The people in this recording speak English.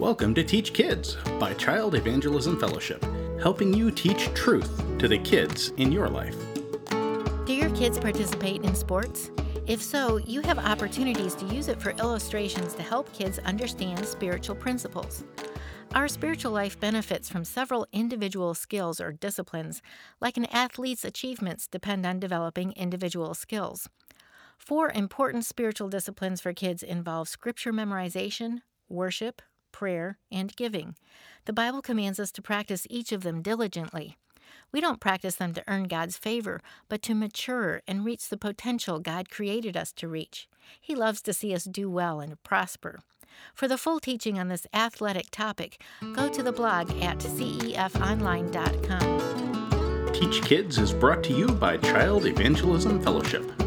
Welcome to Teach Kids by Child Evangelism Fellowship, helping you teach truth to the kids in your life. Do your kids participate in sports? If so, you have opportunities to use it for illustrations to help kids understand spiritual principles. Our spiritual life benefits from several individual skills or disciplines, like an athlete's achievements depend on developing individual skills. 4 important spiritual disciplines for kids involve scripture memorization, worship, prayer, and giving. The Bible commands us to practice each of them diligently. We don't practice them to earn God's favor, but to mature and reach the potential God created us to reach. He loves to see us do well and prosper. For the full teaching on this athletic topic, go to the blog at cefonline.com. Teach Kids is brought to you by Child Evangelism Fellowship.